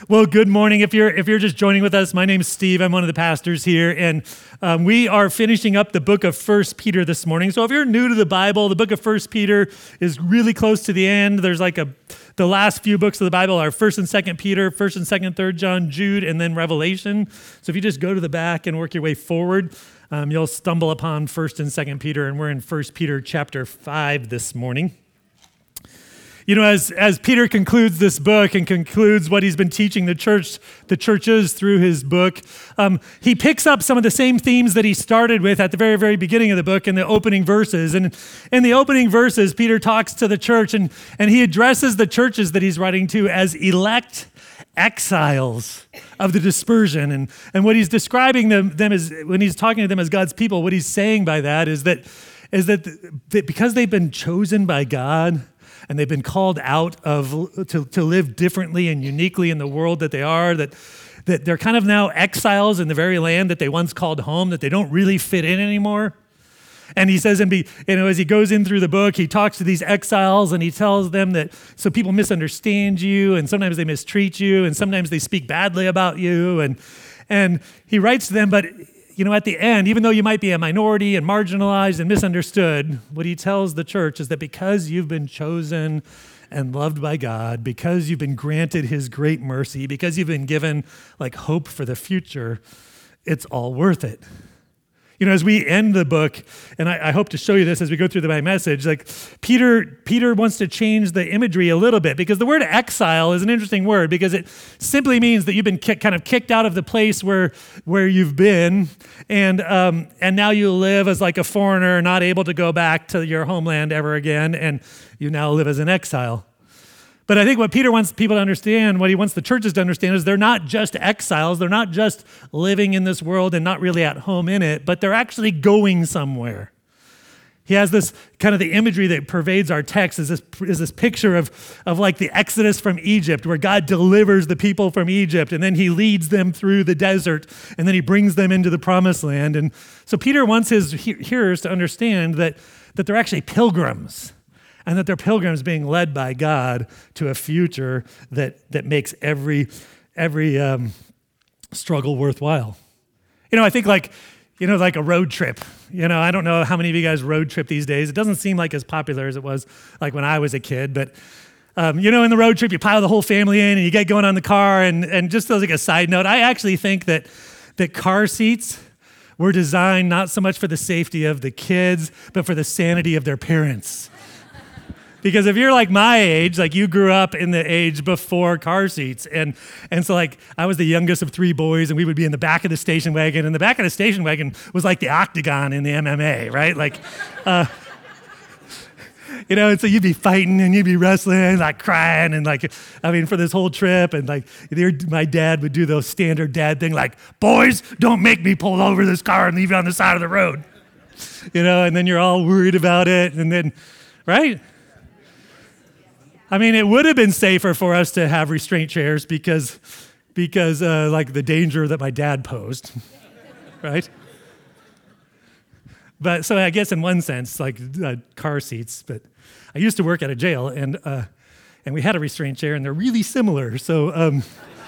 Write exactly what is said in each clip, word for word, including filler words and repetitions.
Well, good morning. If you're if you're just joining with us, my name is Steve. I'm one of the pastors here, and um, we are finishing up the book of First Peter this morning. So if you're new to the Bible, the book of First Peter is really close to the end. There's like a the last few books of the Bible are First and Second Peter, First and Second, Third John, Jude, and then Revelation. So if you just go to the back and work your way forward, um, you'll stumble upon First and Second Peter, and we're in First Peter chapter five this morning. You know, as, as Peter concludes this book and concludes what he's been teaching the church, the churches through his book, um, he picks up some of the same themes that he started with at the very, very beginning of the book in the opening verses. And in the opening verses, Peter talks to the church and, and he addresses the churches that he's writing to as elect exiles of the dispersion. And, and what he's describing them, them as, when he's talking to them as God's people, what he's saying by that is that, is that, that because they've been chosen by God, and they've been called out of to, to live differently and uniquely in the world that they are, that, that they're kind of now exiles in the very land that they once called home, that they don't really fit in anymore. And he says, and be, you know, as he goes in through the book, he talks to these exiles and he tells them that, so people misunderstand you and sometimes they mistreat you and sometimes they speak badly about you. And, and he writes to them, but you know, at the end, even though you might be a minority and marginalized and misunderstood, what he tells the church is that because you've been chosen and loved by God, because you've been granted his great mercy, because you've been given like hope for the future, it's all worth it. You know, as we end the book, and I, I hope to show you this as we go through the, my message, like Peter, Peter wants to change the imagery a little bit because the word exile is an interesting word because it simply means that you've been kick, kind of kicked out of the place where where you've been, and um, and now you live as like a foreigner, not able to go back to your homeland ever again, and you now live as an exile. But I think what Peter wants people to understand, what he wants the churches to understand, is they're not just exiles. They're not just living in this world and not really at home in it, but they're actually going somewhere. He has this kind of the imagery that pervades our text is this, is this picture of, of like the Exodus from Egypt, where God delivers the people from Egypt, and then he leads them through the desert, and then he brings them into the promised land. And so Peter wants his hearers to understand that, that they're actually pilgrims, and that they're pilgrims being led by God to a future that that makes every every um, struggle worthwhile. You know, I think like, you know, like a road trip. You know, I don't know how many of you guys road trip these days. It doesn't seem like as popular as it was like when I was a kid, but um, you know, in the road trip, you pile the whole family in and you get going on the car. And and just as like a side note, I actually think that that car seats were designed not so much for the safety of the kids, but for the sanity of their parents. Because if you're like my age, like you grew up in the age before car seats. And and so like I was the youngest of three boys and we would be in the back of the station wagon. And the back of the station wagon was like the octagon in the M M A, right? Like, uh, you know, and so you'd be fighting and you'd be wrestling, like crying. And like, I mean, for this whole trip. And like my dad would do those standard dad thing like, boys, don't make me pull over this car and leave you on the side of the road. You know, and then you're all worried about it. And then, right? I mean, it would have been safer for us to have restraint chairs because, because uh, like the danger that my dad posed, right? But so I guess in one sense, like uh, car seats. But I used to work at a jail, and uh, and we had a restraint chair, and they're really similar. So um,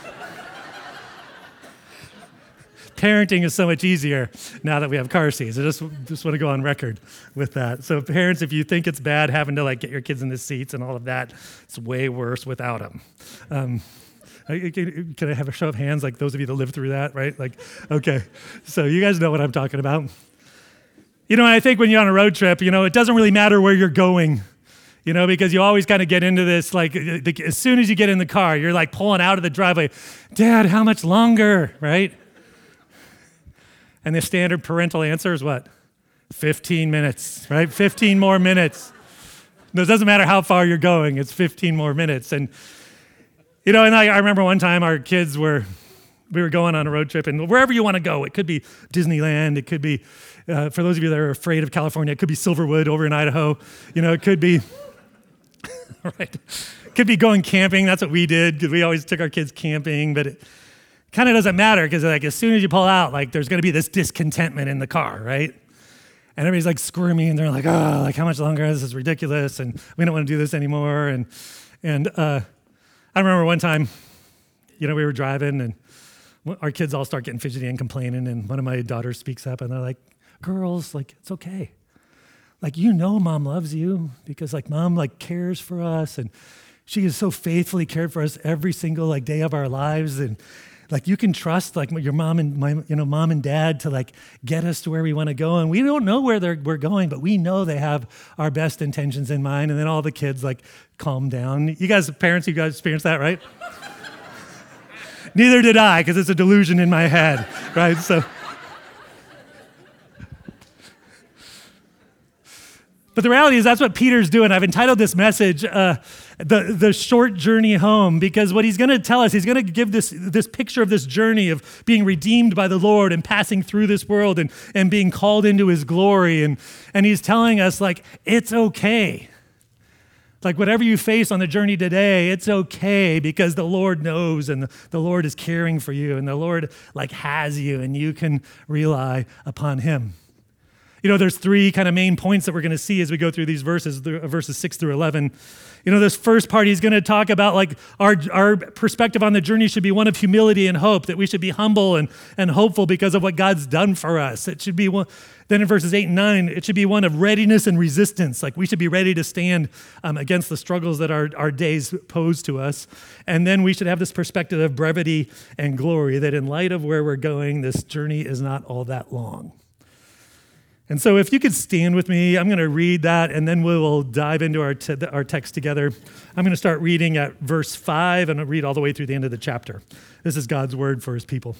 parenting is so much easier now that we have car seats. I just just want to go on record with that. So parents, if you think it's bad having to like get your kids in the seats and all of that, it's way worse without them. Um, can I have a show of hands, like those of you that lived through that, right? Like, okay. So you guys know what I'm talking about. You know, I think when you're on a road trip, you know, it doesn't really matter where you're going, you know, because you always kind of get into this, like as soon as you get in the car, you're like pulling out of the driveway, Dad, how much longer, right? And the standard parental answer is what? fifteen minutes, right? fifteen more minutes. It doesn't matter how far you're going, it's fifteen more minutes. And, you know, and I, I remember one time our kids were, we were going on a road trip, and wherever you want to go, it could be Disneyland, it could be, uh, for those of you that are afraid of California, it could be Silverwood over in Idaho. You know, it could be, right? It could be going camping. That's what we did, because we always took our kids camping, but it, kind of doesn't matter because like as soon as you pull out, like there's going to be this discontentment in the car, right? And everybody's like squirming and they're like, oh, like how much longer? This is ridiculous, and we don't want to do this anymore. And and uh, I remember one time you know, we were driving and our kids all start getting fidgety and complaining, and one of my daughters speaks up and they're like, girls, like, it's okay. Like, you know, mom loves you because like mom like cares for us, and she is so faithfully cared for us every single like day of our lives. And like, you can trust like your mom and my, you know, mom and dad to like get us to where we want to go. And we don't know where they're, we're going, but we know they have our best intentions in mind. And then all the kids like calm down. You guys, parents, you guys experienced that, right? Neither did I, because it's a delusion in my head, right? So, but the reality is that's what Peter's doing. I've entitled this message, uh, the, the Short Journey Home, because what he's going to tell us, he's going to give this, this picture of this journey of being redeemed by the Lord and passing through this world and, and being called into his glory. And, and he's telling us, like, it's okay. Like, whatever you face on the journey today, it's okay because the Lord knows and the, the Lord is caring for you and the Lord, like, has you and you can rely upon him. You know, there's three kind of main points that we're going to see as we go through these verses, verses six through eleven. You know, this first part, he's going to talk about like our, our perspective on the journey should be one of humility and hope, that we should be humble and, and hopeful because of what God's done for us. It should be one, then in verses eight and nine, it should be one of readiness and resistance. Like we should be ready to stand um, against the struggles that our, our days pose to us. And then we should have this perspective of brevity and glory, that in light of where we're going, this journey is not all that long. And so if you could stand with me, I'm going to read that, and then we will dive into our, te- our text together. I'm going to start reading at verse five, and I'll read all the way through the end of the chapter. This is God's word for his people.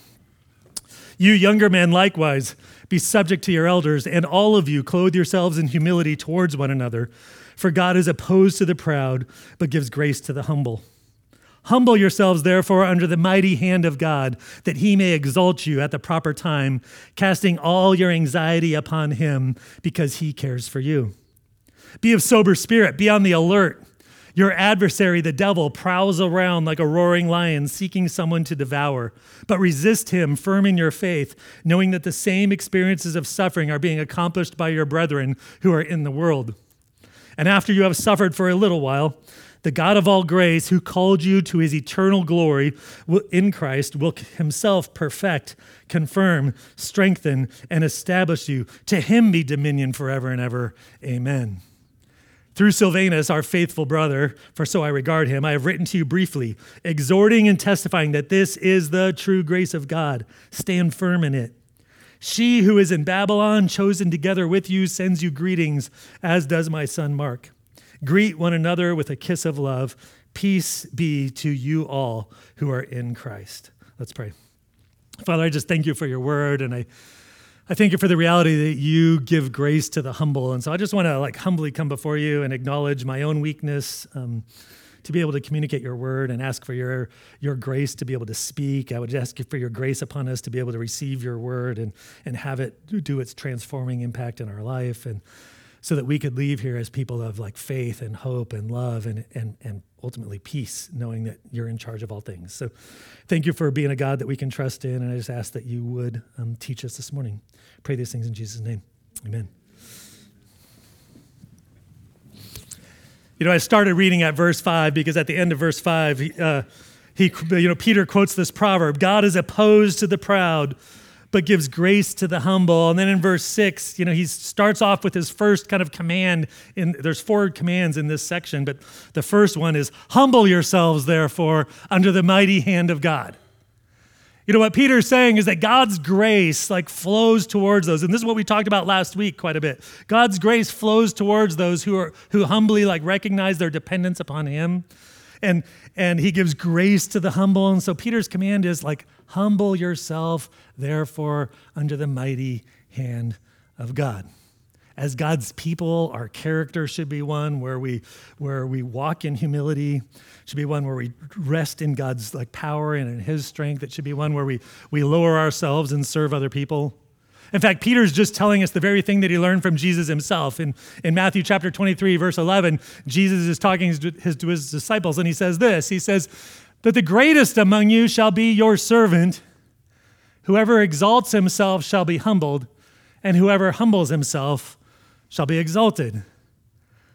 You younger men likewise, be subject to your elders, and all of you clothe yourselves in humility towards one another, for God is opposed to the proud, but gives grace to the humble. Humble yourselves, therefore, under the mighty hand of God, that he may exalt you at the proper time, casting all your anxiety upon him, because he cares for you. Be of sober spirit, be on the alert. Your adversary, the devil, prowls around like a roaring lion, seeking someone to devour. But resist him, firm in your faith, knowing that the same experiences of suffering are being accomplished by your brethren who are in the world. And after you have suffered for a little while, the God of all grace, who called you to his eternal glory in Christ, will himself perfect, confirm, strengthen, and establish you. To him be dominion forever and ever. Amen. Through Silvanus, our faithful brother, for so I regard him, I have written to you briefly, exhorting and testifying that this is the true grace of God. Stand firm in it. She who is in Babylon, chosen together with you, sends you greetings, as does my son Mark. Greet one another with a kiss of love. Peace be to you all who are in Christ. Let's pray. Father, I just thank you for your word, and I, I thank you for the reality that you give grace to the humble. And so I just want to like humbly come before you and acknowledge my own weakness, um, to be able to communicate your word and ask for your, your grace to be able to speak. I would ask you for your grace upon us to be able to receive your word and, and have it do its transforming impact in our life, and so that we could leave here as people of like faith and hope and love and, and, and ultimately peace, knowing that you're in charge of all things. So thank you for being a God that we can trust in. And I just ask that you would um, teach us this morning. Pray these things in Jesus' name. Amen. You know, I started reading at verse five because at the end of verse five, uh, he, you know, Peter quotes this proverb: God is opposed to the proud, but gives grace to the humble. And then in verse six, you know, he starts off with his first kind of command. In there's four commands in this section, but the first one is, humble yourselves, therefore, under the mighty hand of God. You know, what Peter's saying is that God's grace like flows towards those. And this is what we talked about last week quite a bit. God's grace flows towards those who are who humbly like recognize their dependence upon him. And, and he gives grace to the humble. And so Peter's command is like, humble yourself, therefore, under the mighty hand of God. As God's people, our character should be one where we where we walk in humility. It should be one where we rest in God's like power and in his strength. It should be one where we, we lower ourselves and serve other people. In fact, Peter's just telling us the very thing that he learned from Jesus himself. In, in Matthew chapter twenty-three, verse eleven, Jesus is talking to his, to his disciples, and he says this. He says, that the greatest among you shall be your servant. Whoever exalts himself shall be humbled, and whoever humbles himself shall be exalted.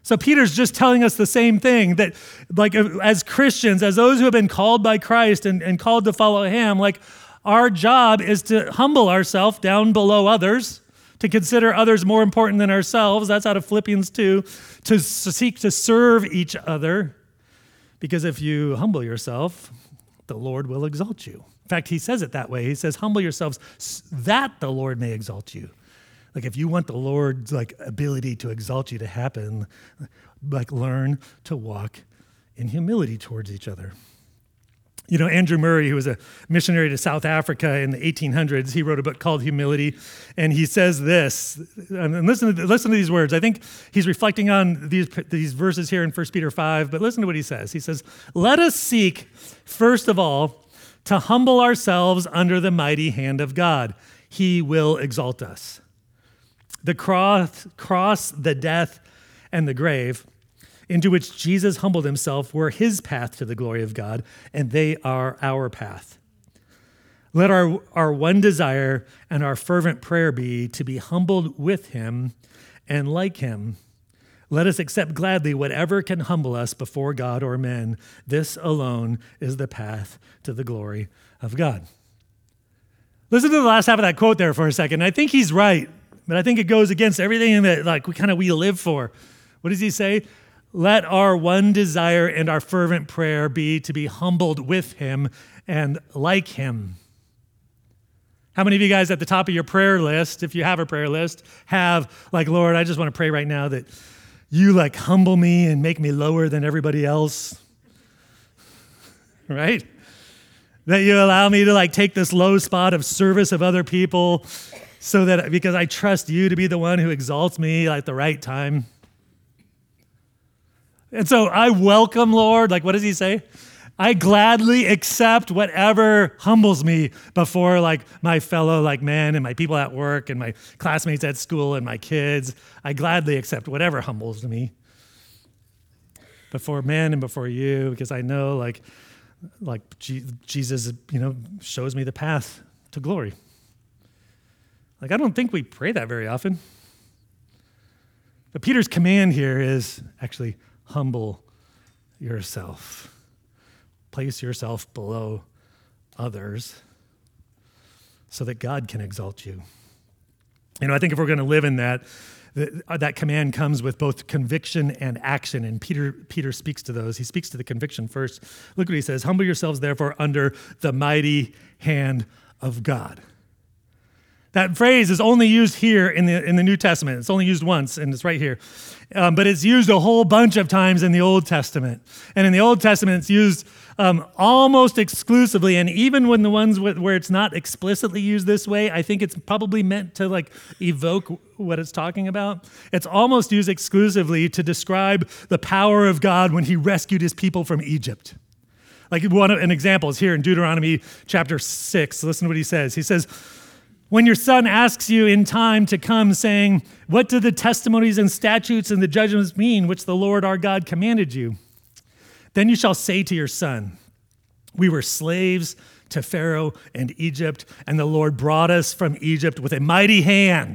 So Peter's just telling us the same thing, that like as Christians, as those who have been called by Christ and, and called to follow him, like our job is to humble ourselves down below others, to consider others more important than ourselves. That's out of Philippians two, to seek to serve each other. Because if you humble yourself, the Lord will exalt you. In fact, he says it that way. He says, humble yourselves that the Lord may exalt you. Like if you want the Lord's like ability to exalt you to happen, like learn to walk in humility towards each other. You know, Andrew Murray, who was a missionary to South Africa in the eighteen hundreds, he wrote a book called Humility, and he says this, and listen to, listen to these words. I think he's reflecting on these, these verses here in First Peter five, but listen to what he says. He says, let us seek, first of all, to humble ourselves under the mighty hand of God. He will exalt us. The cross, cross, the death, and the grave, into which Jesus humbled himself, were his path to the glory of God, and they are our path. Let our, our one desire and our fervent prayer be to be humbled with him and like him. Let us accept gladly whatever can humble us before God or men. This alone is the path to the glory of God. Listen to the last half of that quote there for a second. I think he's right, but I think it goes against everything that like we kind of we live for. What does he say? Let our one desire and our fervent prayer be to be humbled with him and like him. How many of you guys at the top of your prayer list, if you have a prayer list, have like, Lord, I just want to pray right now that you like humble me and make me lower than everybody else, right? That you allow me to like take this low spot of service of other people so that because I trust you to be the one who exalts me at the right time. And so I welcome, Lord, like what does he say? I gladly accept whatever humbles me before like my fellow like men and my people at work and my classmates at school and my kids. I gladly accept whatever humbles me before men and before you, because I know like like G- Jesus, you know, shows me the path to glory. Like I don't think we pray that very often. But Peter's command here is actually humble yourself. Place yourself below others so that God can exalt you. You know, I think if we're going to live in that, that, that command comes with both conviction and action, and Peter, Peter speaks to those. He speaks to the conviction first. Look what he says, humble yourselves therefore under the mighty hand of God. That phrase is only used here in the in the New Testament. It's only used once, and it's right here. Um, but it's used a whole bunch of times in the Old Testament. And in the Old Testament, it's used um, almost exclusively, and even when the ones with, where it's not explicitly used this way, I think it's probably meant to like evoke what it's talking about. It's almost used exclusively to describe the power of God when he rescued his people from Egypt. Like one an example is here in Deuteronomy chapter six. Listen to what he says. He says, when your son asks you in time to come, saying, what do the testimonies and statutes and the judgments mean, which the Lord our God commanded you? Then you shall say to your son, we were slaves to Pharaoh and Egypt, and the Lord brought us from Egypt with a mighty hand.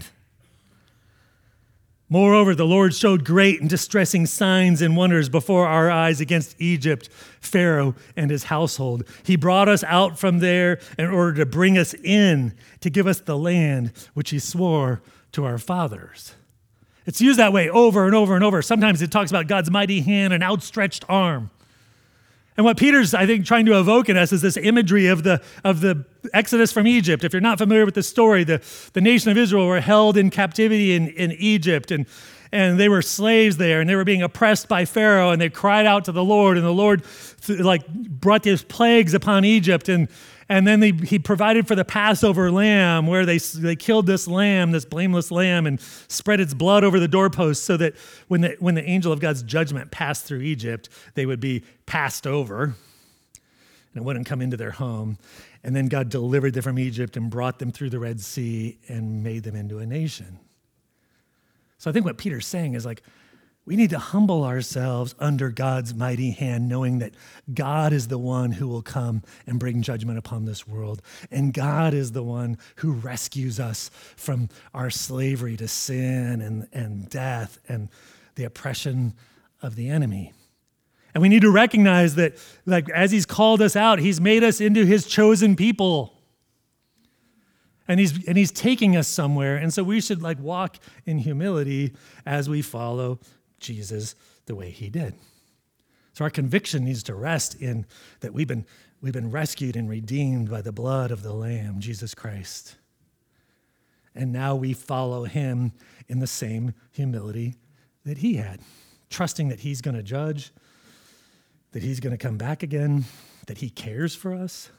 Moreover, the Lord showed great and distressing signs and wonders before our eyes against Egypt, Pharaoh, and his household. He brought us out from there in order to bring us in, to give us the land which he swore to our fathers. It's used that way over and over and over. Sometimes it talks about God's mighty hand and outstretched arm. And what Peter's, I think, trying to evoke in us is this imagery of the of the Exodus from Egypt. If you're not familiar with the story, the, the nation of Israel were held in captivity in, in Egypt, and, and they were slaves there, and they were being oppressed by Pharaoh, and they cried out to the Lord, and the Lord like brought these plagues upon Egypt, and and then they, he provided for the Passover lamb, where they they killed this lamb, this blameless lamb, and spread its blood over the doorposts, so that when the when the angel of God's judgment passed through Egypt, they would be passed over, and it wouldn't come into their home. And then God delivered them from Egypt and brought them through the Red Sea and made them into a nation. So I think what Peter's saying is like, we need to humble ourselves under God's mighty hand, knowing that God is the one who will come and bring judgment upon this world. And God is the one who rescues us from our slavery to sin and, and death. And the oppression of the enemy. And we need to recognize that, like, as he's called us out, he's made us into his chosen people. And he's and he's taking us somewhere. And so we should like walk in humility as we follow Jesus the way he did. So our conviction needs to rest in that we've been we've been rescued and redeemed by the blood of the Lamb, Jesus Christ. And now we follow him in the same humility that he had, trusting that he's going to judge, that he's going to come back again, that he cares for us.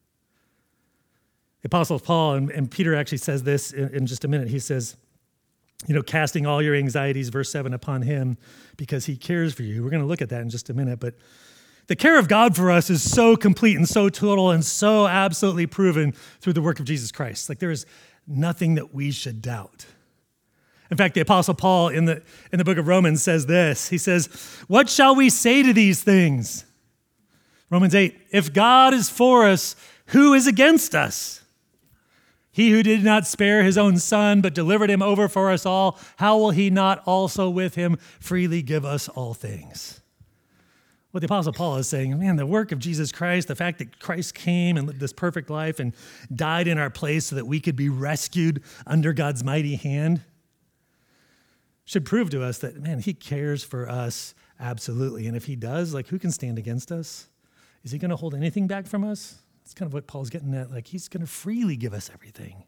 The Apostle Paul, and, and Peter actually says this in, in just a minute. He says, you know, casting all your anxieties, verse seven, upon him because he cares for you. We're going to look at that in just a minute. But the care of God for us is so complete and so total and so absolutely proven through the work of Jesus Christ. Like there is nothing that we should doubt. In fact, the Apostle Paul in the, in the book of Romans says this. He says, what shall we say to these things? Romans eight, if God is for us, who is against us? He who did not spare his own son, but delivered him over for us all, how will he not also with him freely give us all things? What the Apostle Paul is saying, man, the work of Jesus Christ, the fact that Christ came and lived this perfect life and died in our place so that we could be rescued under God's mighty hand, should prove to us that, man, he cares for us absolutely. And if he does, like, who can stand against us? Is he going to hold anything back from us? That's kind of what Paul's getting at. Like, he's going to freely give us everything.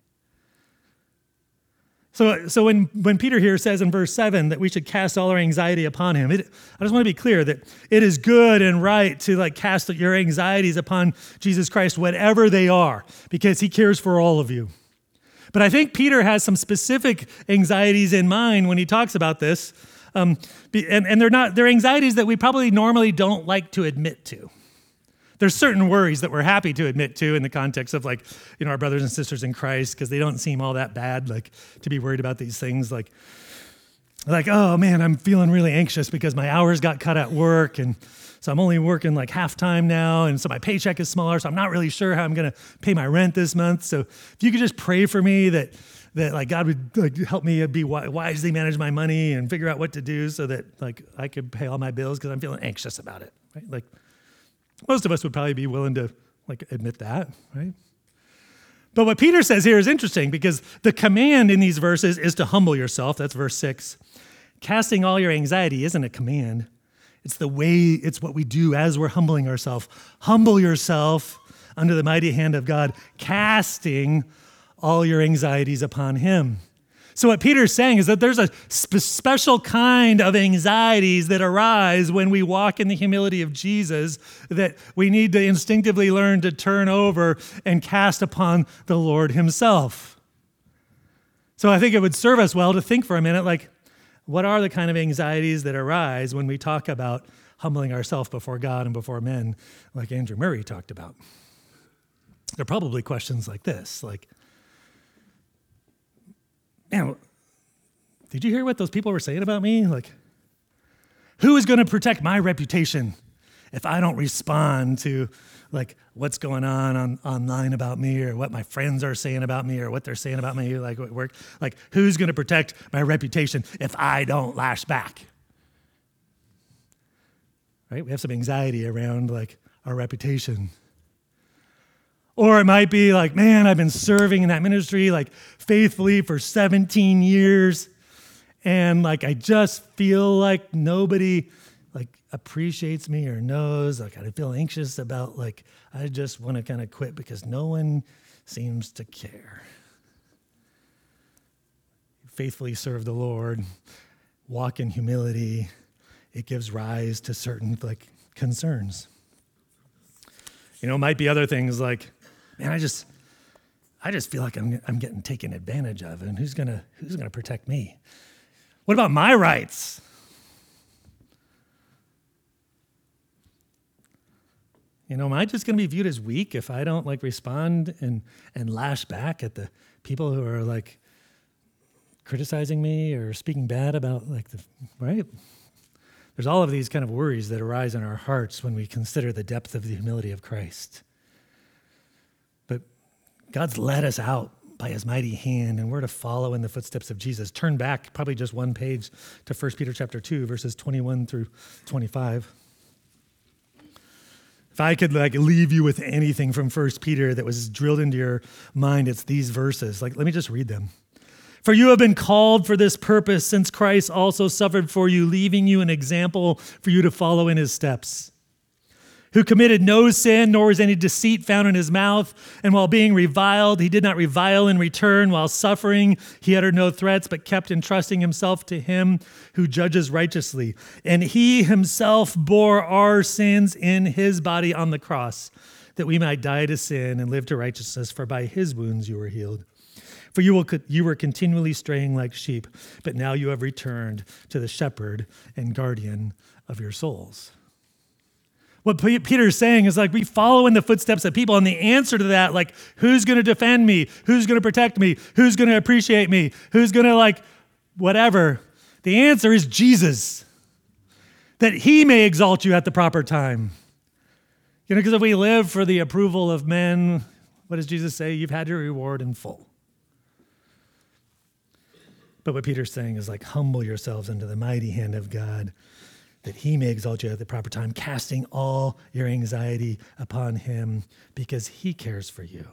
So, so when, when Peter here says in verse seven that we should cast all our anxiety upon him, it, I just want to be clear that it is good and right to like cast your anxieties upon Jesus Christ, whatever they are, because he cares for all of you. But I think Peter has some specific anxieties in mind when he talks about this, um, and, and they're not they're anxieties that we probably normally don't like to admit to. There's certain worries that we're happy to admit to in the context of like, you know, our brothers and sisters in Christ, because they don't seem all that bad, like to be worried about these things. Like, like, oh man, I'm feeling really anxious because my hours got cut at work. And so I'm only working like half time now. And so my paycheck is smaller. So I'm not really sure how I'm going to pay my rent this month. So if you could just pray for me that, that like God would like help me be wisely manage my money and figure out what to do so that like I could pay all my bills because I'm feeling anxious about it, right? Like, most of us would probably be willing to like admit that, right? But what Peter says here is interesting because the command in these verses is to humble yourself. That's verse six. Casting all your anxiety isn't a command. It's the way, it's what we do as we're humbling ourselves. Humble yourself under the mighty hand of God, casting all your anxieties upon him. So what Peter's saying is that there's a spe- special kind of anxieties that arise when we walk in the humility of Jesus that we need to instinctively learn to turn over and cast upon the Lord himself. So I think it would serve us well to think for a minute, like, what are the kind of anxieties that arise when we talk about humbling ourselves before God and before men, like Andrew Murray talked about? There are probably questions like this, like, man, did you hear what those people were saying about me? Like, who is going to protect my reputation if I don't respond to like what's going on, on online about me or what my friends are saying about me or what they're saying about me, like at work? Like, who's going to protect my reputation if I don't lash back? Right? We have some anxiety around like our reputation. Or it might be like, man, I've been serving in that ministry like faithfully for seventeen years. And like, I just feel like nobody like appreciates me or knows. Like, I feel anxious about like, I just want to kind of quit because no one seems to care. Faithfully serve the Lord, walk in humility. It gives rise to certain like concerns. You know, it might be other things like, man, I just, I just feel like I'm, I'm getting taken advantage of, and who's gonna, who's gonna protect me? What about my rights? You know, am I just gonna be viewed as weak if I don't like respond and and lash back at the people who are like criticizing me or speaking bad about like the right? There's all of these kind of worries that arise in our hearts when we consider the depth of the humility of Christ. But God's led us out by his mighty hand, and we're to follow in the footsteps of Jesus. Turn back probably just one page to First Peter chapter two, verses twenty-one through twenty-five. If I could like leave you with anything from First Peter that was drilled into your mind, it's these verses. Like, let me just read them. For you have been called for this purpose, since Christ also suffered for you, leaving you an example for you to follow in his steps, who committed no sin, nor was any deceit found in his mouth. And while being reviled, he did not revile in return. While suffering, he uttered no threats, but kept entrusting himself to him who judges righteously. And he himself bore our sins in his body on the cross, that we might die to sin and live to righteousness, for by his wounds you were healed. For you, will, you were continually straying like sheep, but now you have returned to the shepherd and guardian of your souls. What Peter is saying is like, we follow in the footsteps of people, and the answer to that, like, who's going to defend me? Who's going to protect me? Who's going to appreciate me? Who's going to like, whatever? The answer is Jesus, that he may exalt you at the proper time. You know, because if we live for the approval of men, what does Jesus say? You've had your reward in full. But what Peter's saying is like, humble yourselves under the mighty hand of God, that he may exalt you at the proper time, casting all your anxiety upon him because he cares for you.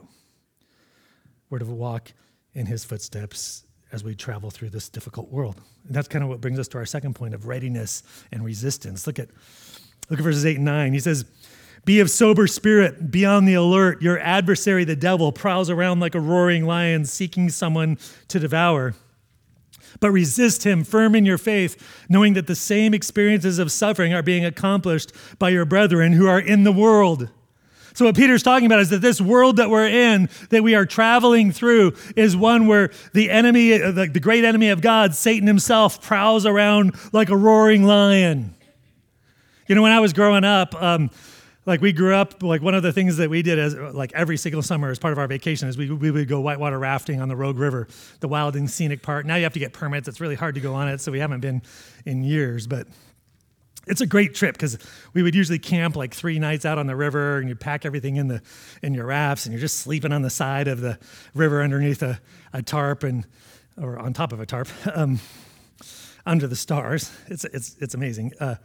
We're to walk in his footsteps as we travel through this difficult world. And that's kind of what brings us to our second point of readiness and resistance. Look at, look at verses eight and nine. He says, be of sober spirit, be on the alert. Your adversary, the devil, prowls around like a roaring lion seeking someone to devour. But resist him, firm in your faith, knowing that the same experiences of suffering are being accomplished by your brethren who are in the world. So what Peter's talking about is that this world that we're in, that we are traveling through, is one where the enemy, the, the great enemy of God, Satan himself, prowls around like a roaring lion. You know, when I was growing up, um, Like we grew up, like one of the things that we did as like every single summer as part of our vacation is we, we would go whitewater rafting on the Rogue River, the wild and scenic part. Now you have to get permits. It's really hard to go on it, so we haven't been in years. But it's a great trip because we would usually camp like three nights out on the river, and you pack everything in the in your rafts, and you're just sleeping on the side of the river underneath a, a tarp and or on top of a tarp um, under the stars. It's it's it's amazing. Uh,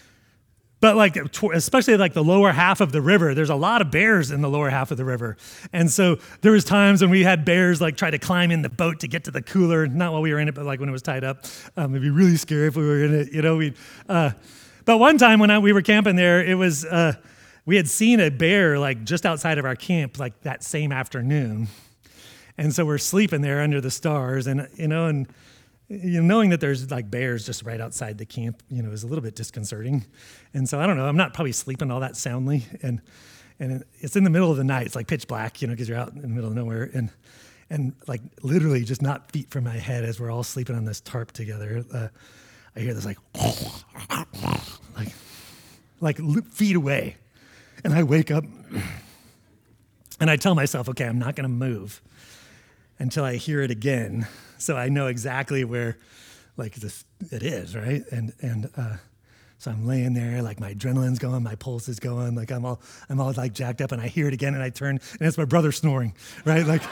But like, especially like the lower half of the river, there's a lot of bears in the lower half of the river. And so there was times when we had bears like try to climb in the boat to get to the cooler, not while we were in it, but like when it was tied up. Um, it'd be really scary if we were in it, you know. We, uh, but one time when I, we were camping there, it was, uh, we had seen a bear like just outside of our camp like that same afternoon. And so we're sleeping there under the stars, and, you know, and, you know, knowing that there's like bears just right outside the camp, you know, is a little bit disconcerting. And so I don't know, I'm not probably sleeping all that soundly. And and it's in the middle of the night. It's like pitch black, you know, because you're out in the middle of nowhere. And and like literally just not feet from my head as we're all sleeping on this tarp together, uh, I hear this like, like, like feet away. And I wake up and I tell myself, okay, I'm not going to move until I hear it again. So I know exactly where, like, this it is, right? And and uh, so I'm laying there, like my adrenaline's going, my pulse is going, like I'm all I'm all like jacked up, and I hear it again, and I turn, and it's my brother snoring, right? Like,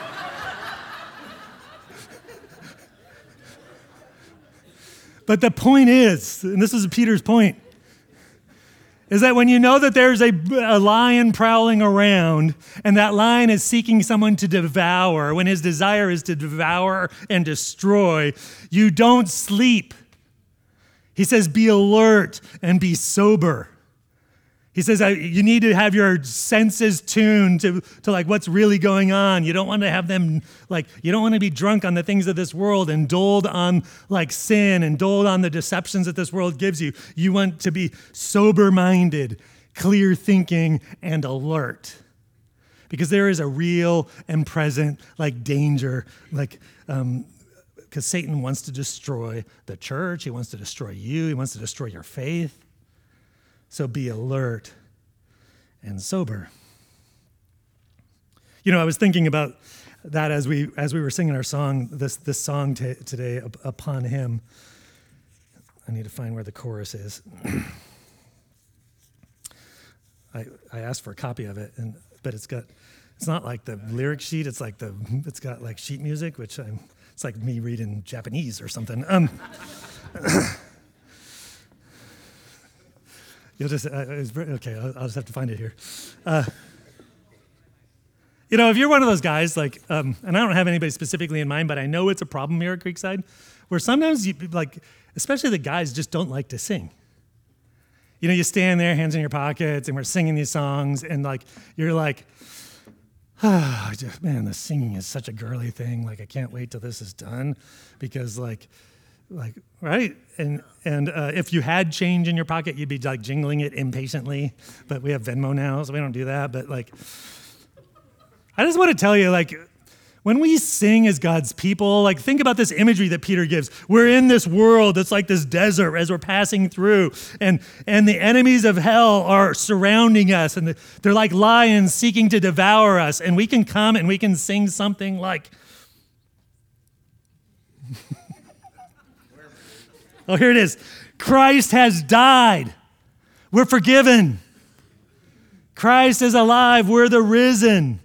but the point is, and this is Peter's point, is that when you know that there's a, a lion prowling around and that lion is seeking someone to devour, when his desire is to devour and destroy, you don't sleep. He says, be alert and be sober. He says, you need to have your senses tuned to, to like what's really going on. You don't want to have them, like, you don't want to be drunk on the things of this world and dulled on like sin and dulled on the deceptions that this world gives you. You want to be sober-minded, clear thinking, and alert. Because there is a real and present like danger, like, um, because Satan wants to destroy the church. He wants to destroy you. He wants to destroy your faith. So be alert and sober. You know, I was thinking about that as we as we were singing our song, this this song t- today, Upon Him. I need to find where the chorus is. I I asked for a copy of it, and but it's got It's not like the lyric sheet. It's like the, it's got like sheet music, which I'm, it's like me reading Japanese or something. Um, you'll just, uh, it's very, okay, I'll, I'll just have to find it here. Uh, you know, if you're one of those guys, like, um, and I don't have anybody specifically in mind, but I know it's a problem here at Creekside, where sometimes you, like, especially the guys just don't like to sing. You know, you stand there, hands in your pockets, and we're singing these songs, and like, you're like, oh, man, the singing is such a girly thing. Like, I can't wait till this is done, because like, like, right? And and uh, if you had change in your pocket, you'd be like jingling it impatiently. But we have Venmo now, so we don't do that. But like, I just want to tell you, like, when we sing as God's people, like, think about this imagery that Peter gives. We're in this world that's like this desert as we're passing through, and, and the enemies of hell are surrounding us, and they're like lions seeking to devour us, and we can come and we can sing something like, oh, here it is. Christ has died. We're forgiven. Christ is alive. We're the risen.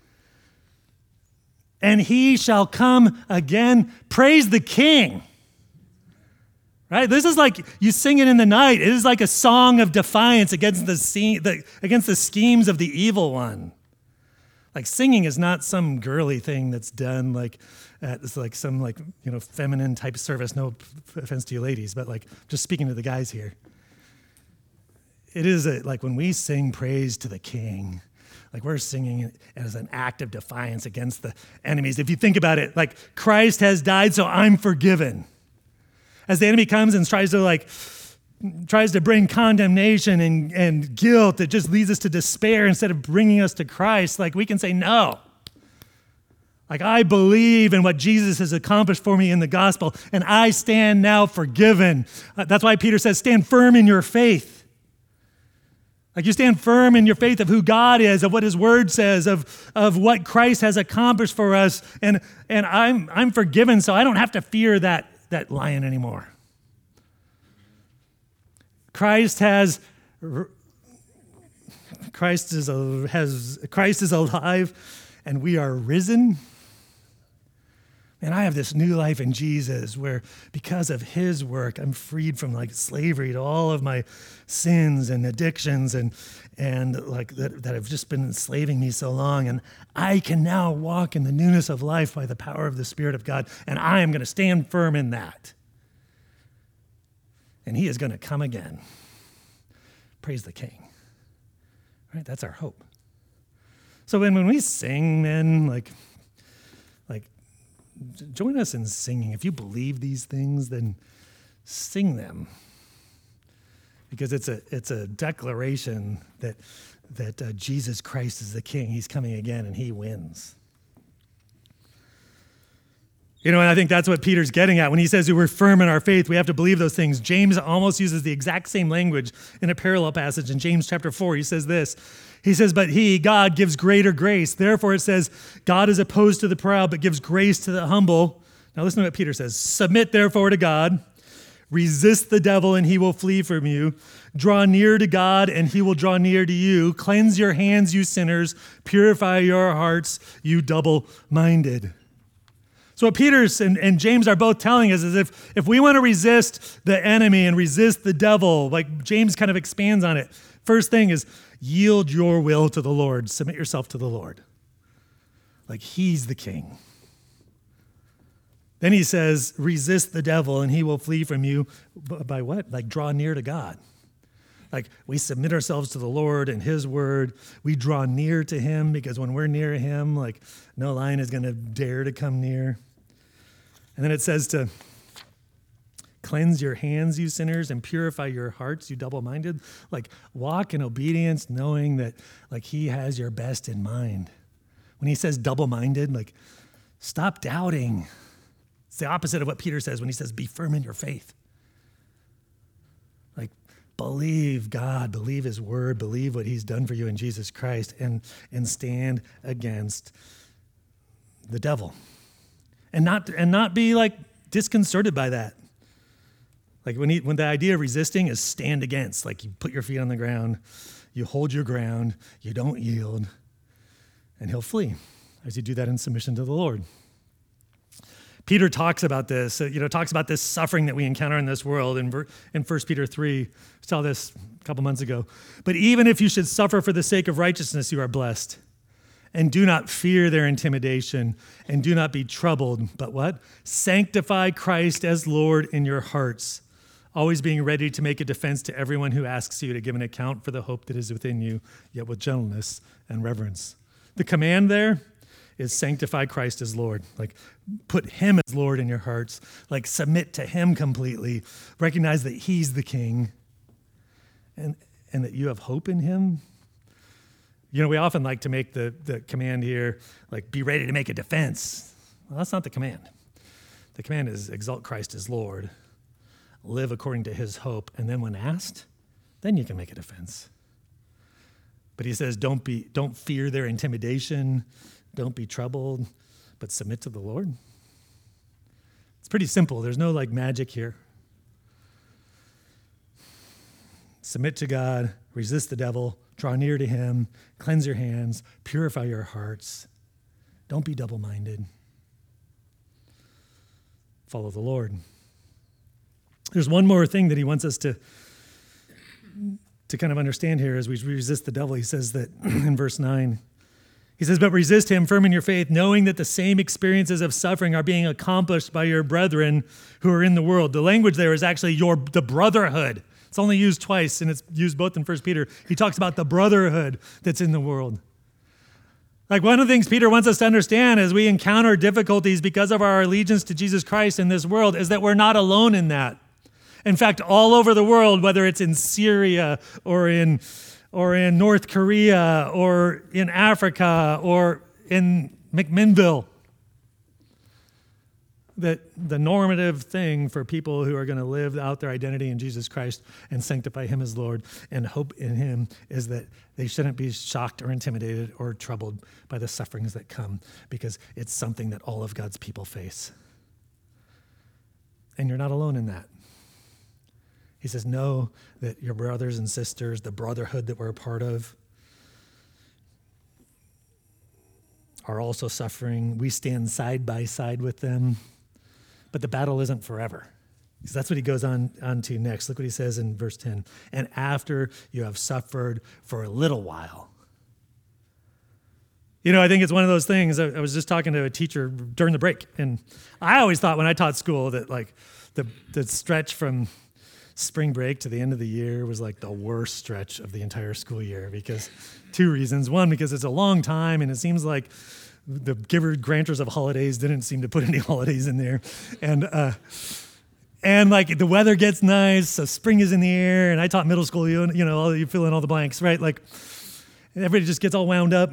And he shall come again. Praise the King. Right? This is like, you sing it in the night. It is like a song of defiance against the, se- the, against the schemes of the evil one. Like, singing is not some girly thing that's done like at it's like some like, you know, feminine type service. No offense to you ladies, but like, just speaking to the guys here. It is a, like when we sing praise to the King, like, we're singing it as an act of defiance against the enemies. If you think about it, like, Christ has died, so I'm forgiven. As the enemy comes and tries to like, tries to bring condemnation and, and guilt that just leads us to despair instead of bringing us to Christ, like, we can say no. Like, I believe in what Jesus has accomplished for me in the gospel, and I stand now forgiven. Uh, that's why Peter says, stand firm in your faith. Like, you stand firm in your faith of who God is, of what his word says, of, of what Christ has accomplished for us. And, and I'm, I'm forgiven, so I don't have to fear that, that lion anymore. Christ has, Christ is, a, has, Christ is alive, and we are risen. And I have this new life in Jesus where, because of his work, I'm freed from like slavery to all of my sins and addictions and and like that, that have just been enslaving me so long. And I can now walk in the newness of life by the power of the Spirit of God. And I am going to stand firm in that. And he is going to come again. Praise the King. Right? That's our hope. So when, when we sing, men, like, like, join us in singing. If you believe these things, then sing them. Because it's a it's a declaration that that uh, Jesus Christ is the King. He's coming again, and he wins. You know, and I think that's what Peter's getting at when he says we're firm in our faith. We have to believe those things. James almost uses the exact same language in a parallel passage in James chapter four. He says this. He says, but he, God, gives greater grace. Therefore, it says, God is opposed to the proud, but gives grace to the humble. Now listen to what Peter says. Submit, therefore, to God. Resist the devil, and he will flee from you. Draw near to God, and he will draw near to you. Cleanse your hands, you sinners. Purify your hearts, you double-minded. So what Peter and, and James are both telling us is if, if we want to resist the enemy and resist the devil, like James kind of expands on it, first thing is yield your will to the Lord. Submit yourself to the Lord. Like he's the King. Then he says, resist the devil and he will flee from you. By what? Like draw near to God. Like we submit ourselves to the Lord and his word. We draw near to him because when we're near him, like no lion is going to dare to come near. And then it says to cleanse your hands, you sinners, and purify your hearts, you double-minded. Like walk in obedience, knowing that like he has your best in mind. When he says double-minded, like stop doubting. It's the opposite of what Peter says when he says be firm in your faith. Like believe God, believe his word, believe what he's done for you in Jesus Christ, and, and stand against the devil. And not and not be like disconcerted by that. Like when he, when the idea of resisting is stand against, like you put your feet on the ground, you hold your ground, you don't yield. and he'll flee as you do that in submission to the Lord. Peter talks about this, you know, talks about this suffering that we encounter in this world in, in First Peter three. We saw this a couple months ago. But even if you should suffer for the sake of righteousness, you are blessed. And do not fear their intimidation, and do not be troubled. But what? Sanctify Christ as Lord in your hearts, always being ready to make a defense to everyone who asks you to give an account for the hope that is within you, yet with gentleness and reverence. The command there is sanctify Christ as Lord. Like, put him as Lord in your hearts. Like, submit to him completely. Recognize that he's the king and, and that you have hope in him. You know, we often like to make the, the command here, like, be ready to make a defense. Well, that's not the command. The command is exalt Christ as Lord, live according to his hope, and then when asked, then you can make a defense. But he says, don't be, don't fear their intimidation. Don't be troubled, but submit to the Lord. It's pretty simple. There's no like magic here. Submit to God, resist the devil, draw near to him, cleanse your hands, purify your hearts. Don't be double-minded. Follow the Lord. There's one more thing that he wants us to, to kind of understand here as we resist the devil. He says that in verse nine, he says, but resist him firm in your faith, knowing that the same experiences of suffering are being accomplished by your brethren who are in the world. The language there is actually your the brotherhood. It's only used twice, and it's used both in First Peter. He talks about the brotherhood that's in the world. Like, one of the things Peter wants us to understand as we encounter difficulties because of our allegiance to Jesus Christ in this world is that we're not alone in that. In fact, all over the world, whether it's in Syria or in or in North Korea, or in Africa, or in McMinnville, that the normative thing for people who are going to live out their identity in Jesus Christ and sanctify him as Lord and hope in him is that they shouldn't be shocked or intimidated or troubled by the sufferings that come, because it's something that all of God's people face. And you're not alone in that. He says, know that your brothers and sisters, the brotherhood that we're a part of, are also suffering. We stand side by side with them, but the battle isn't forever. Because that's what he goes on, on to next. Look what he says in verse ten. And after you have suffered for a little while. You know, I think it's one of those things. I, I was just talking to a teacher during the break, and I always thought when I taught school that like the the stretch from spring break to the end of the year was like the worst stretch of the entire school year, because two reasons. One, because it's a long time, and it seems like the giver granters of holidays didn't seem to put any holidays in there. And uh, and like the weather gets nice, so spring is in the air, and I taught middle school, you, you know, you fill in all the blanks, right? Like everybody just gets all wound up.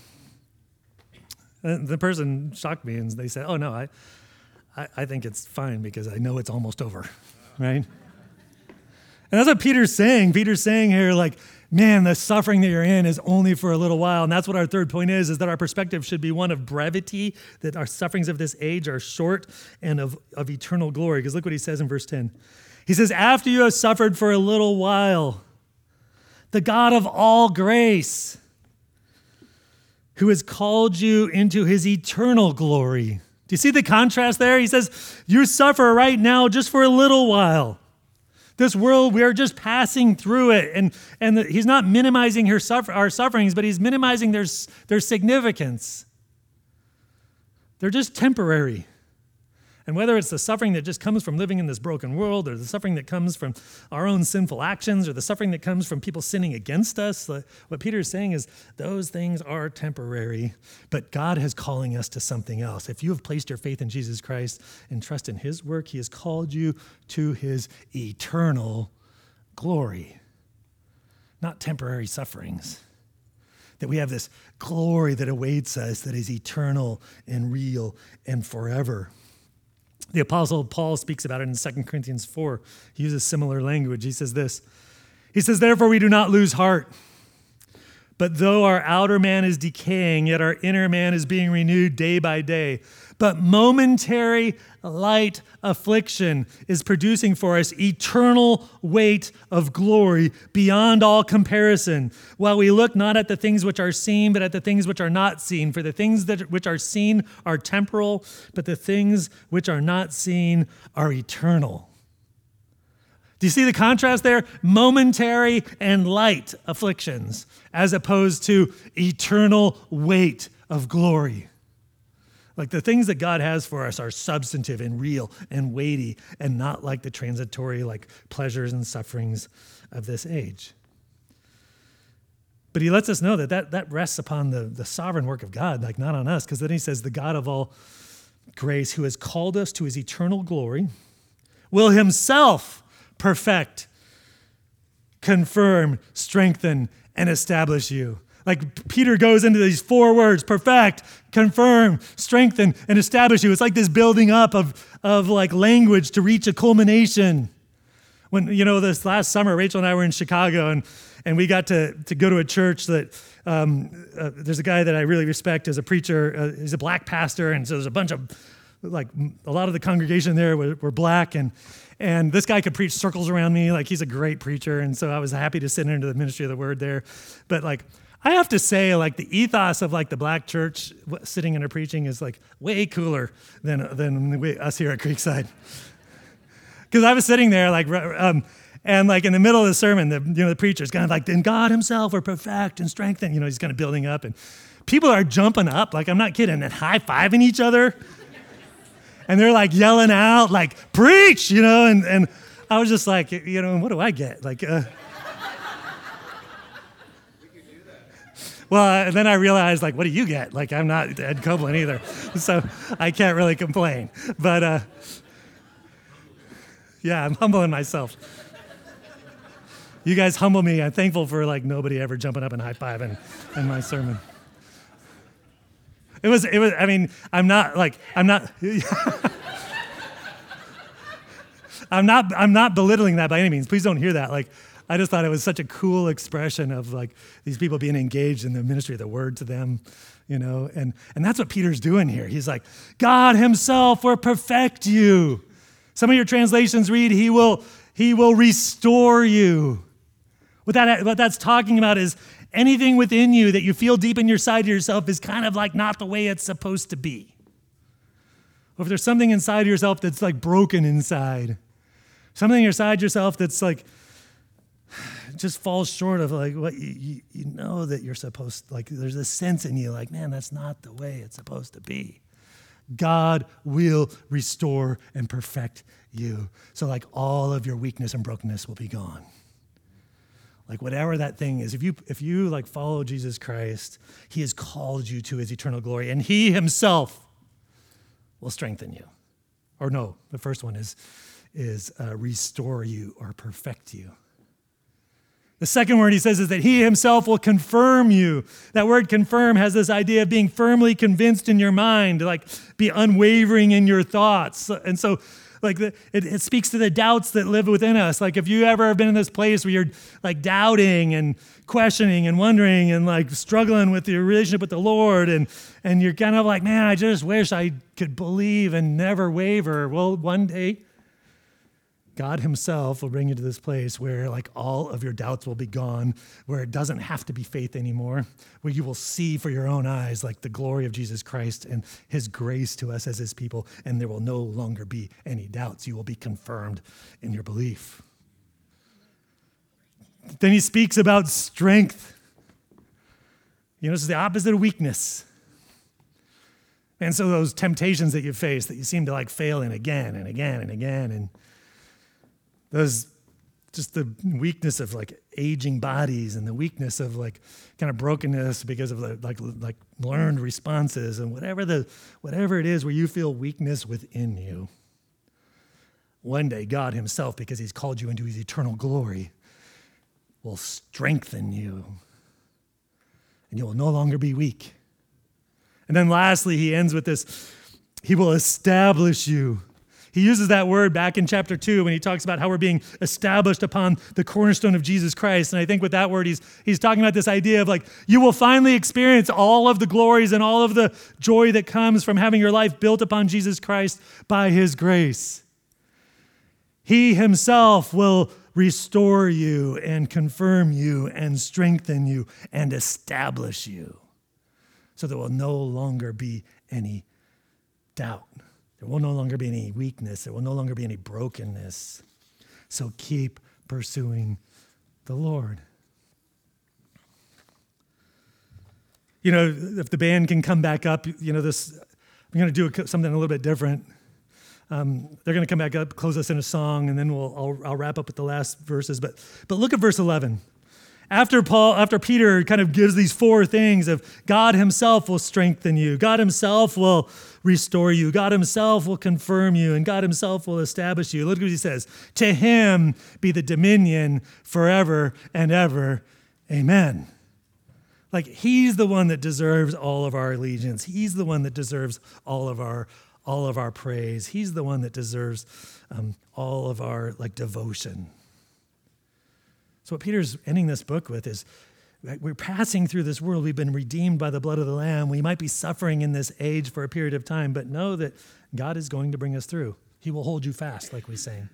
And the person shocked me, and they said, oh no, I, I, I think it's fine because I know it's almost over, right? And that's what Peter's saying. Peter's saying here, like, man, the suffering that you're in is only for a little while. And that's what our third point is, is that our perspective should be one of brevity, that our sufferings of this age are short, and of, of eternal glory. Because look what he says in verse ten. He says, after you have suffered for a little while, the God of all grace, who has called you into his eternal glory. Do you see the contrast there? He says, you suffer right now just for a little while. This world, we are just passing through it. And, and the, he's not minimizing her suffer, our sufferings, but he's minimizing their, their significance. They're just temporary. And whether it's the suffering that just comes from living in this broken world, or the suffering that comes from our own sinful actions, or the suffering that comes from people sinning against us, what Peter is saying is those things are temporary, but God is calling us to something else. If you have placed your faith in Jesus Christ and trust in his work, he has called you to his eternal glory, not temporary sufferings. That we have this glory that awaits us that is eternal and real and forever. The Apostle Paul speaks about it in Second Corinthians four. He uses similar language. He says this. He says, therefore we do not lose heart, But though our outer man is decaying, yet our inner man is being renewed day by day. But momentary light affliction is producing for us eternal weight of glory beyond all comparison, while we look not at the things which are seen, but at the things which are not seen. For the things that which are seen are temporal, but the things which are not seen are eternal. Do you see the contrast there? Momentary and light afflictions, as opposed to eternal weight of glory. Like the things that God has for us are substantive and real and weighty, and not like the transitory, like pleasures and sufferings of this age. But he lets us know that that, that rests upon the, the sovereign work of God, like not on us, because then he says, the God of all grace, who has called us to his eternal glory, will himself perfect, confirm, strengthen, and establish you. Like Peter goes into these four words: perfect, confirm, strengthen, and establish you. It's like this building up of, of like language to reach a culmination. When, you know, this last summer, Rachel and I were in Chicago, and, and we got to, to go to a church that, um, uh, there's a guy that I really respect as a preacher. Uh, he's a black pastor, and so there's a bunch of, like, a lot of the congregation there were, were black, and and this guy could preach circles around me. Like, he's a great preacher, and so I was happy to sit into the ministry of the word there. But, like, I have to say, like, the ethos of, like, the black church sitting in a preaching is, like, way cooler than than we, us here at Creekside. Because I was sitting there, like, um, and, like, in the middle of the sermon, the, you know, the preacher's kind of like, then God himself will perfect and strengthen. You know, he's kind of building up, and people are jumping up, like, I'm not kidding, and high-fiving each other. And they're like yelling out, like, preach, you know, and, and I was just like, you know, what do I get? Like, uh, well, uh, then I realized, like, what do you get? Like, I'm not Ed Copeland either, so I can't really complain. But, uh, yeah, I'm humbling myself. You guys humble me. I'm thankful for, like, nobody ever jumping up and high-fiving in my sermon. It was, it was, I mean, I'm not, like, I'm not, I'm not, I'm not belittling that by any means. Please don't hear that. Like, I just thought it was such a cool expression of, like, these people being engaged in the ministry of the word to them, you know, and, and that's what Peter's doing here. He's like, God himself will perfect you. Some of your translations read, he will, he will restore you. What that, what that's talking about is anything within you that you feel deep in your side of yourself is kind of like not the way it's supposed to be. Or if there's something inside of yourself that's like broken inside, something inside yourself that's like just falls short of like what you, you, you know that you're supposed, like there's a sense in you like, man, that's not the way it's supposed to be. God will restore and perfect you. So like all of your weakness and brokenness will be gone. Like whatever that thing is, if you if you like follow Jesus Christ, he has called you to his eternal glory, and he himself will strengthen you. Or no, the first one is, is uh, restore you or perfect you. The second word he says is that he himself will confirm you. That word confirm has this idea of being firmly convinced in your mind, like be unwavering in your thoughts. And so like the, it, it speaks to the doubts that live within us. Like if you ever have been in this place where you're like doubting and questioning and wondering and like struggling with your relationship with the Lord, and, and you're kind of like, man, I just wish I could believe and never waver. Well, one day, God himself will bring you to this place where like all of your doubts will be gone, where it doesn't have to be faith anymore, where you will see for your own eyes like the glory of Jesus Christ and his grace to us as his people, and there will no longer be any doubts. You will be confirmed in your belief. Then he speaks about strength. You know, this is the opposite of weakness. And so those temptations that you face that you seem to like fail in again and again and again, and those, just the weakness of like aging bodies and the weakness of like kind of brokenness because of the, like like learned responses and whatever the whatever it is where you feel weakness within you. One day God himself, because he's called you into his eternal glory, will strengthen you, and you will no longer be weak. And then lastly, he ends with this: he will establish you. He uses that word back in chapter two when he talks about how we're being established upon the cornerstone of Jesus Christ. And I think with that word, he's, he's talking about this idea of like, you will finally experience all of the glories and all of the joy that comes from having your life built upon Jesus Christ by his grace. He himself will restore you and confirm you and strengthen you and establish you so there will no longer be any doubt. There will no longer be any weakness. There will no longer be any brokenness. So keep pursuing the Lord. You know, if the band can come back up, you know, this, I'm going to do something a little bit different. Um, they're going to come back up, close us in a song, and then we'll I'll, I'll wrap up with the last verses. But but look at verse eleven. After Paul, after Peter kind of gives these four things of God himself will strengthen you, God himself will restore you, God himself will confirm you, and God himself will establish you. Look what he says. To him be the dominion forever and ever. Amen. Like he's the one that deserves all of our allegiance. He's the one that deserves all of our all of our praise. He's the one that deserves um, all of our like devotion. So what Peter's ending this book with is we're passing through this world. We've been redeemed by the blood of the Lamb. We might be suffering in this age for a period of time, but know that God is going to bring us through. He will hold you fast, like we sang.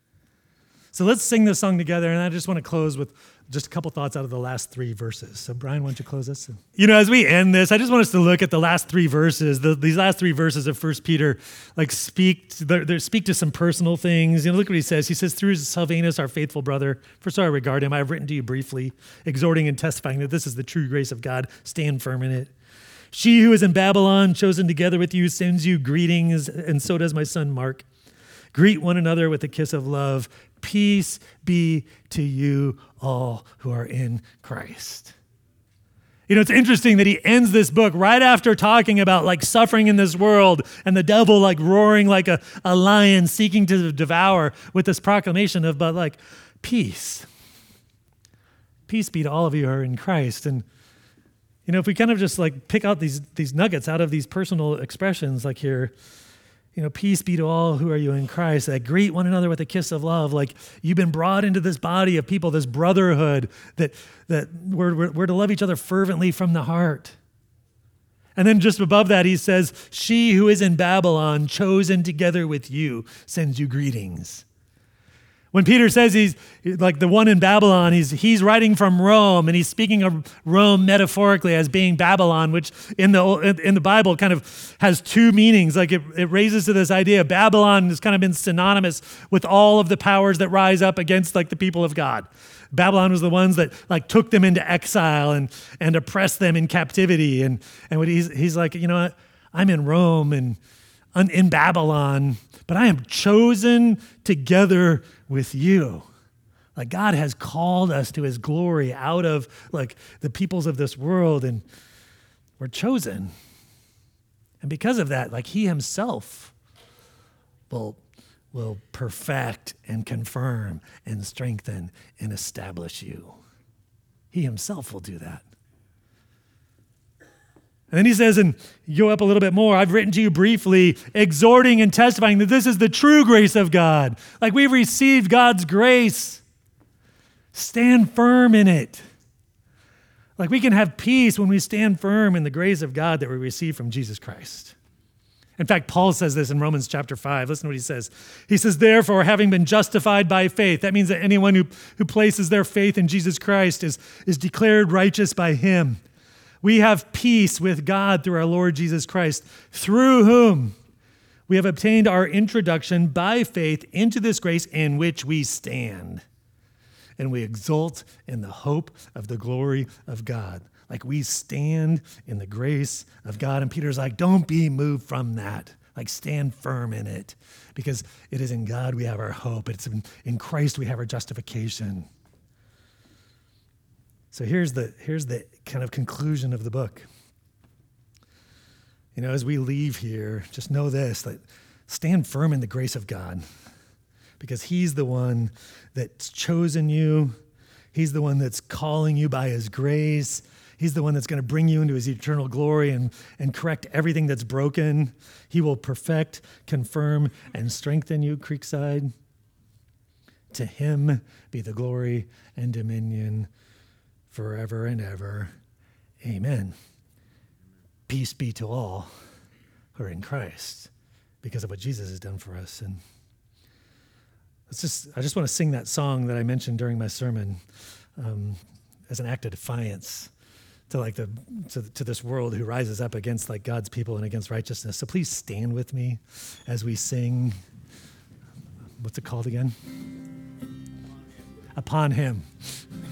So let's sing this song together, and I just want to close with just a couple thoughts out of the last three verses. So Brian, why don't you close us? You know, as we end this, I just want us to look at the last three verses. The, these last three verses of First Peter, like speak, they speak to some personal things. You know, look what he says. He says, through Silvanus, our faithful brother, for so I regard him, I have written to you briefly, exhorting and testifying that this is the true grace of God. Stand firm in it. She who is in Babylon, chosen together with you, sends you greetings, and so does my son Mark. Greet one another with a kiss of love. Peace be to you all who are in Christ. You know, it's interesting that he ends this book right after talking about like suffering in this world and the devil like roaring like a, a lion seeking to devour with this proclamation of, but like, peace. Peace be to all of you who are in Christ. And, you know, if we kind of just like pick out these, these nuggets out of these personal expressions like here, you know, peace be to all who are you in Christ, that greet one another with a kiss of love. Like you've been brought into this body of people, this brotherhood that that we're, we're, we're to love each other fervently from the heart. And then just above that, he says, she who is in Babylon, chosen together with you, sends you greetings. When Peter says he's like the one in Babylon, he's he's writing from Rome, and he's speaking of Rome metaphorically as being Babylon, which in the in the Bible kind of has two meanings. Like it, it raises to this idea of Babylon has kind of been synonymous with all of the powers that rise up against like the people of God. Babylon was the ones that like took them into exile and and oppressed them in captivity. And and what he's he's like, you know what? I'm in Rome and in Babylon, but I am chosen together with you. Like God has called us to his glory out of like the peoples of this world, and we're chosen. And because of that, like he himself will, will perfect and confirm and strengthen and establish you. He himself will do that. And then he says, and you go up a little bit more, I've written to you briefly, exhorting and testifying that this is the true grace of God. Like we've received God's grace. Stand firm in it. Like we can have peace when we stand firm in the grace of God that we receive from Jesus Christ. In fact, Paul says this in Romans chapter five. Listen to what he says. He says, therefore, having been justified by faith, that means that anyone who, who places their faith in Jesus Christ is, is declared righteous by him. We have peace with God through our Lord Jesus Christ, through whom we have obtained our introduction by faith into this grace in which we stand. And we exult in the hope of the glory of God. Like we stand in the grace of God. And Peter's like, don't be moved from that. Like stand firm in it. Because it is in God we have our hope. It's in, in Christ we have our justification. So here's the here's the kind of conclusion of the book. You know, as we leave here, just know this, that stand firm in the grace of God, because he's the one that's chosen you. He's the one that's calling you by his grace. He's the one that's going to bring you into his eternal glory and, and correct everything that's broken. He will perfect, confirm, and strengthen you, Creekside. To him be the glory and dominion forever and ever. Amen. Peace be to all who are in Christ because of what Jesus has done for us. And it's just, I just want to sing that song that I mentioned during my sermon um, as an act of defiance to like the to, to this world who rises up against like God's people and against righteousness. So please stand with me as we sing. What's it called again? Upon him. Upon him.